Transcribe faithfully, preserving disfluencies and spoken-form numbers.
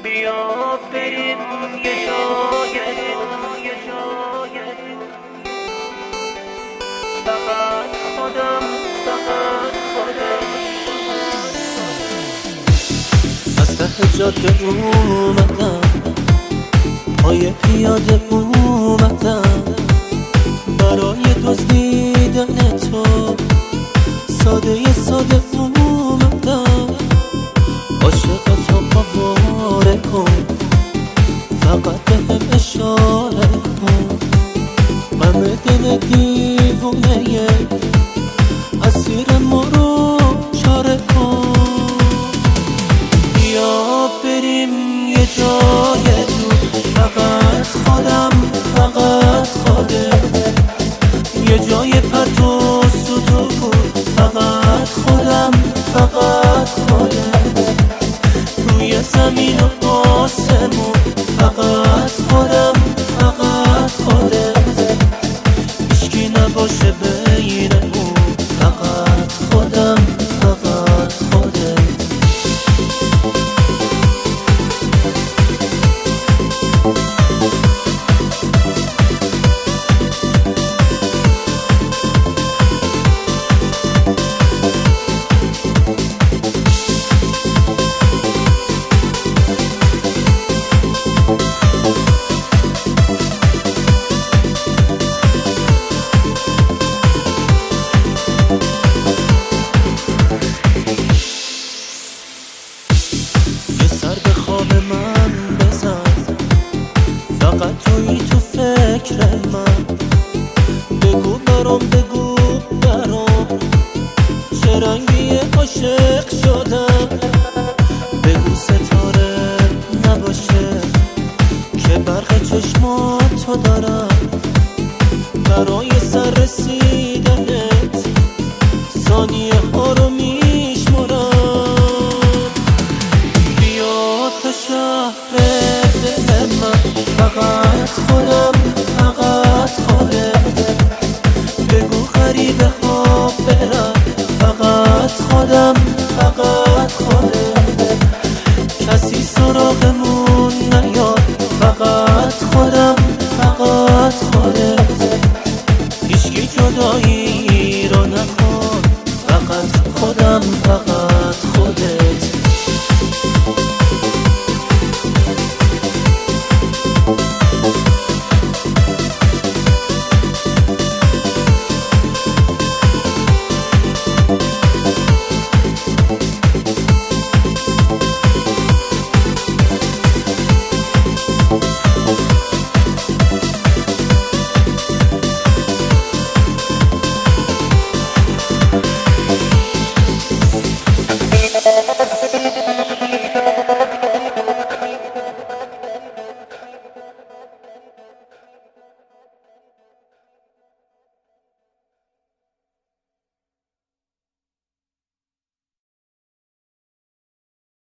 بیا بریم یه جای دور، یه جای دور. فقط خودم، فقط خودم. از ته جاده اومدم، پای پیاده اومدم، برای دزدیدن تو ساده ساده اومدم. عاشقتو آواره کن، فقط بهم اشاره کن. غم دل دیوونه اسیر ما رو چاره کن. بیا بریم یه جای دور، فقط خودم، فقط خودت. یه جای پرت و ستون، فقط خودم، فقط خودت. روی زمین و آسمون، فقط خودم، فقط خودت. هیچکی نباشه بینمون، فقط خودم، فقط خودت. من بزن، فقط تویی تو فکر من. بگو برام، بگو برام چه رنگی عاشق شدم. بگو ستاره نباشه که برق چشماتو دارم. برای سر رسیدنت ثانیه ها رو میشمارم. تو شهر دل من، فقط خودم، فقط خودت. بگو غریبه ها برن، فقط خودم، فقط خودت. کسی سراغمون نیاد، فقط خودم، فقط خودت. هیچکی جدایی رو نکن، فقط خودم، فقط خودت. We'll be right back.